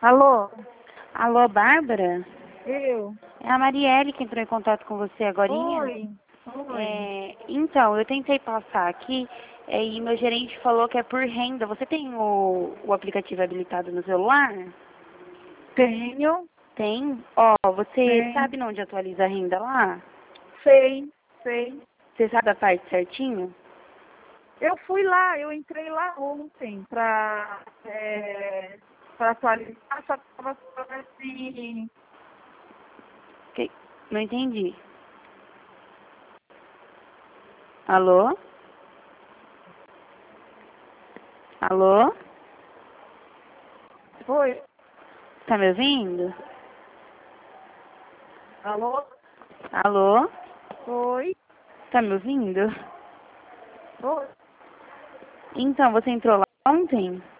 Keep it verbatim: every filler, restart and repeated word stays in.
Alô? Alô, Bárbara? Eu? É a Marielle que entrou em contato com você agorinha. Oi. Oi. É, então, eu tentei passar aqui é, e meu gerente falou que é por renda. Você tem o, o aplicativo habilitado no celular? Tenho. Tem? Ó, você Tem. sabe onde atualiza a renda lá? Sei. Sei. Você sabe a parte certinho? Eu fui lá, eu entrei lá ontem pra, é, pra atualizar, só que tava falando assim. Que- Não entendi. Alô? Alô? Oi. Tá me ouvindo? Alô? Alô? Oi. Tá me ouvindo? Oi. Então, você entrou lá ontem?